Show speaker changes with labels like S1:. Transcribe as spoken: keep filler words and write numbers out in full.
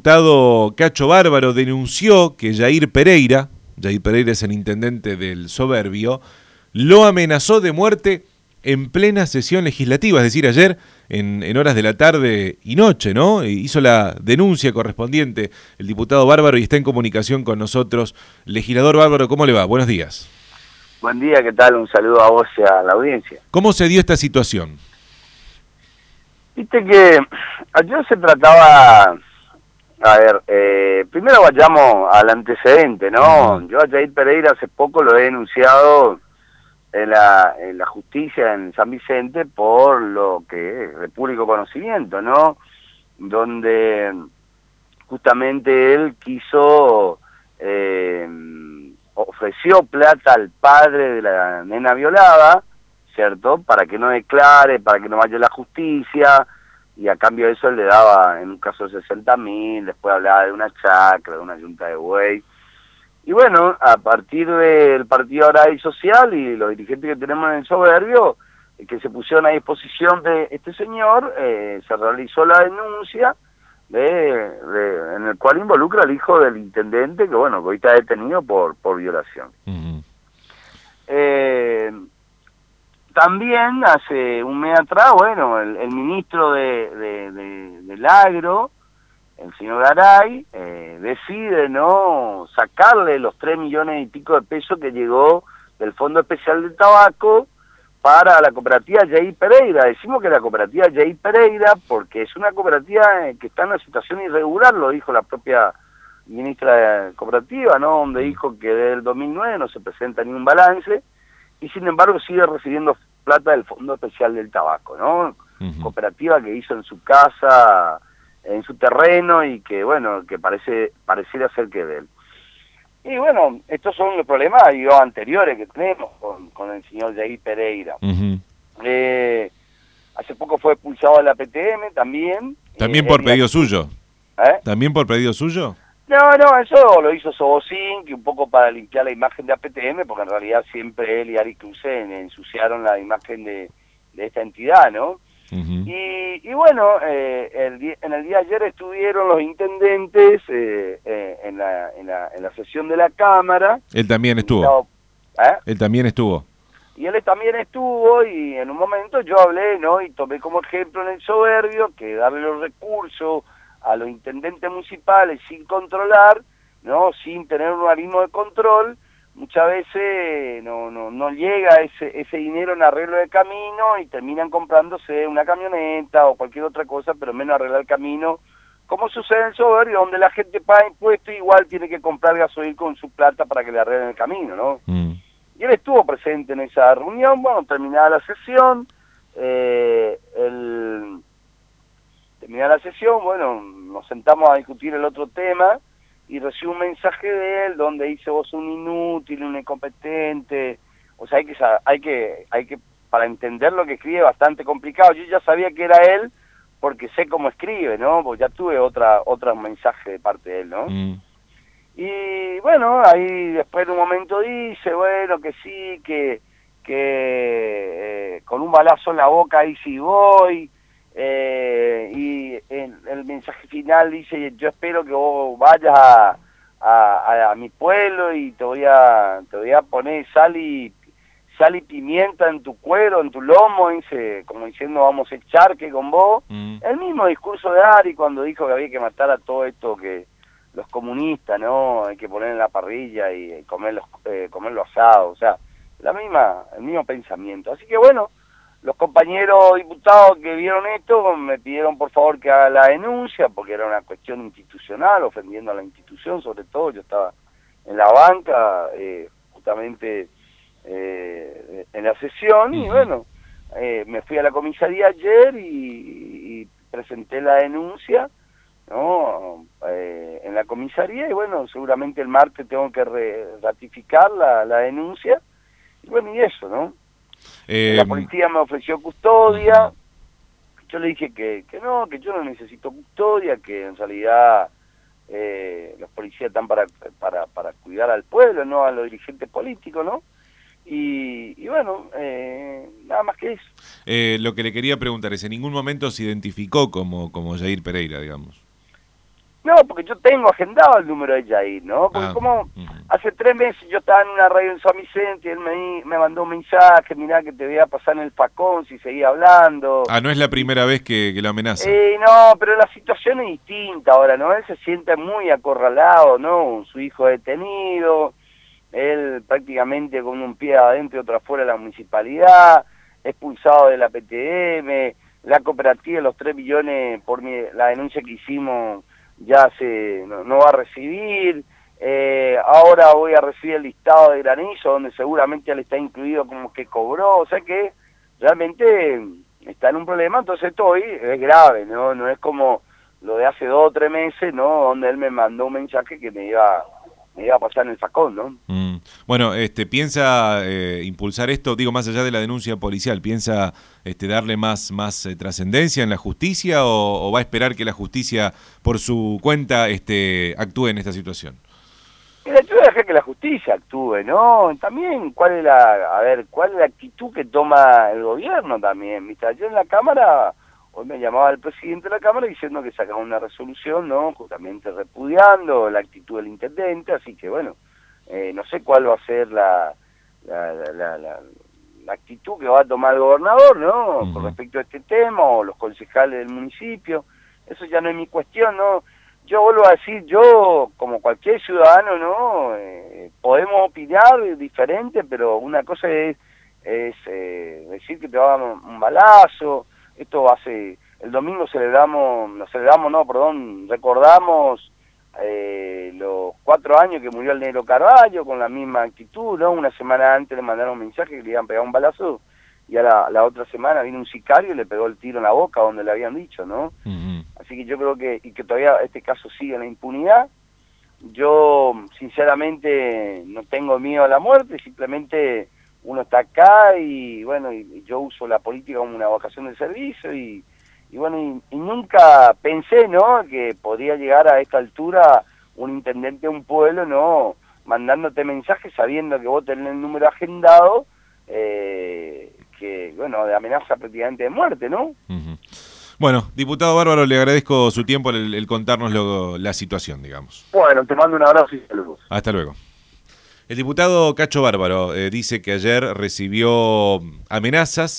S1: diputado Cacho Bárbaro denunció que Jair Pereira, Jair Pereira es el intendente del Soberbio, lo amenazó de muerte en plena sesión legislativa, es decir, ayer en, en horas de la tarde y noche, ¿no? Hizo la denuncia correspondiente el diputado Bárbaro y está en comunicación con nosotros. Legislador Bárbaro, ¿cómo le va? Buenos días.
S2: Buen día, ¿qué tal? Un saludo a vos y a la audiencia.
S1: ¿Cómo se dio esta situación?
S2: Viste que ayer se trataba, a ver, eh, primero vayamos al antecedente, ¿no? Uh-huh. Yo a Jair Pereira hace poco lo he denunciado en la, en la justicia en San Vicente por lo que es de público conocimiento, ¿no? Donde justamente él quiso, eh, ofreció plata al padre de la nena violada, ¿cierto? Para que no declare, para que no vaya a la justicia, y a cambio de eso él le daba, en un caso, sesenta mil, después hablaba de una chacra, de una yunta de buey. Y bueno, a partir del Partido Agrario y Social y los dirigentes que tenemos en el Soberbio, eh, que se pusieron a disposición de este señor, eh, se realizó la denuncia de, de, en el cual involucra al hijo del intendente, que bueno, que hoy está detenido por, por violación. Uh-huh. eh, también, hace un mes atrás, bueno, el, el ministro de, de, de, del Agro, el señor Garay, eh, decide no sacarle los tres millones y pico de pesos que llegó del Fondo Especial del Tabaco para la cooperativa Jair Pereira. Decimos que la cooperativa Jair Pereira porque es una cooperativa que está en una situación irregular, lo dijo la propia ministra de cooperativa, ¿no? Donde dijo que desde el dos mil nueve no se presenta ni un balance y sin embargo sigue recibiendo plata del Fondo Especial del Tabaco, ¿no? Uh-huh. Cooperativa que hizo en su casa, en su terreno y que, bueno, que parece pareciera ser que de él. Y bueno, estos son los problemas digo, anteriores que tenemos con, con el señor Jair Pereira. Uh-huh. Eh, hace poco fue expulsado de la P T M también.
S1: ¿También
S2: eh,
S1: por pedido la... suyo?
S2: ¿Eh?
S1: ¿También por pedido suyo?
S2: No, no, eso lo hizo Sobocín, que un poco para limpiar la imagen de A P T M, porque en realidad siempre él y Ari Cruzen ensuciaron la imagen de, de esta entidad, ¿no? Uh-huh. Y, y bueno, eh, el día, en el día de ayer estuvieron los intendentes eh, eh, en, la, en, la, en la sesión de la Cámara.
S1: Él también estuvo. ¿Eh? Él también estuvo.
S2: Y él también estuvo y en un momento yo hablé, ¿no? Y tomé como ejemplo en el Soberbio que darle los recursos a los intendentes municipales sin controlar, ¿no? Sin tener un organismo de control, muchas veces no no no llega ese ese dinero en arreglo de camino y terminan comprándose una camioneta o cualquier otra cosa, pero menos arreglar el camino, como sucede en el Soberbio, donde la gente paga impuestos y igual tiene que comprar gasoil con su plata para que le arreglen el camino, ¿no? Mm. Y él estuvo presente en esa reunión, bueno, terminada la sesión, eh, el, terminada la sesión, bueno, nos sentamos a discutir el otro tema, y recibo un mensaje de él donde dice vos un inútil, un incompetente, o sea, hay que, hay que, hay que, para entender lo que escribe, bastante complicado. Yo ya sabía que era él porque sé cómo escribe, ¿no? Porque ya tuve otra, otro mensaje de parte de él, ¿no? Mm. Y bueno, ahí después de un momento dice, bueno, que sí, que, que eh, con un balazo en la boca ahí sí voy, Eh, y el, el mensaje final dice, yo espero que vos vayas a, a, a mi pueblo y te voy a te voy a poner sal y sal y pimienta en tu cuero, en tu lomo, dice, como diciendo vamos a echar que con vos. Mm. El mismo discurso de Ari cuando dijo que había que matar a todo esto que los comunistas, ¿no? Hay que poner en la parrilla y comerlos, eh, comerlo asado, o sea, la misma, el mismo pensamiento. Así que bueno, los compañeros diputados que vieron esto me pidieron por favor que haga la denuncia, porque era una cuestión institucional, ofendiendo a la institución sobre todo. Yo estaba en la banca, eh, justamente eh, en la sesión, y bueno, eh, me fui a la comisaría ayer y, y presenté la denuncia, ¿no? Eh, en la comisaría, y bueno, seguramente el martes tengo que re ratificar la, la denuncia, y bueno, y eso, ¿no? Eh, la policía me ofreció custodia, yo le dije que, que no, que yo no necesito custodia, que en realidad eh, los policías están para, para, para cuidar al pueblo, no a los dirigentes políticos, ¿no? Y, y bueno, eh, nada más que eso.
S1: Eh, lo que le quería preguntar es, ¿en ningún momento se identificó como, como Jair Pereira, digamos?
S2: No, porque yo tengo agendado el número de Jair, ¿no? Porque
S1: ah,
S2: como
S1: uh-huh.
S2: hace tres meses yo estaba en una radio en San Vicente y él me, me mandó un mensaje, mirá que te voy a pasar en el facón si seguía hablando.
S1: Ah, no es la primera vez que, que lo amenaza.
S2: Eh, no, pero la situación es distinta ahora, ¿no? Él se siente muy acorralado, ¿no? Su hijo detenido, él prácticamente con un pie adentro y otro afuera de la municipalidad, expulsado de la P T M, la cooperativa de los tres millones por mi, la denuncia que hicimos ya se no, no va a recibir, eh, ahora voy a recibir el listado de granizo donde seguramente él está incluido como que cobró, o sea que realmente está en un problema, entonces esto hoy es grave, no no es como lo de hace dos o tres meses, ¿no? Donde él me mandó un mensaje que me iba me iba a pasar en el facón, ¿no?
S1: Mm. Bueno, este, ¿piensa eh, impulsar esto, digo, más allá de la denuncia policial, piensa este, darle más, más eh, trascendencia en la justicia o, o va a esperar que la justicia por su cuenta este, actúe en esta situación?
S2: Mira, yo voy a dejar que la justicia actúe, ¿no? También, ¿cuál es la, a ver, cuál es la actitud que toma el gobierno también? ¿Viste? Ayer en la Cámara, hoy me llamaba el presidente de la Cámara diciendo que sacaba una resolución, ¿no? Justamente repudiando la actitud del intendente, así que bueno, eh, no sé cuál va a ser la, la, la, la, la, la actitud que va a tomar el gobernador, ¿no? Uh-huh. Con respecto a este tema, o los concejales del municipio, eso ya no es mi cuestión, ¿no? Yo vuelvo a decir, yo, como cualquier ciudadano, ¿no? Eh, podemos opinar diferente, pero una cosa es, es eh, decir que te va a dar un balazo. Esto hace, el domingo celebramos, no celebramos, no, perdón, recordamos eh, los cuatro años que murió el Negro Carballo con la misma actitud, ¿no? Una semana antes le mandaron un mensaje que le iban a pegar un balazo y a la, la otra semana vino un sicario y le pegó el tiro en la boca donde le habían dicho, ¿no? Uh-huh. Así que yo creo que, y que todavía este caso sigue en la impunidad. Yo, sinceramente, no tengo miedo a la muerte, simplemente uno está acá y, bueno, y, y yo uso la política como una vocación de servicio y, y bueno, y, y nunca pensé, ¿no?, que podría llegar a esta altura un intendente de un pueblo, ¿no?, mandándote mensajes sabiendo que vos tenés el número agendado, eh, que, bueno, de amenaza prácticamente de muerte, ¿no?
S1: Uh-huh. Bueno, diputado Bárbaro, le agradezco su tiempo, el, el contarnos lo, la situación, digamos.
S2: Bueno, te mando un abrazo y saludos.
S1: Hasta luego. El diputado Cacho Bárbaro eh, dice que ayer recibió amenazas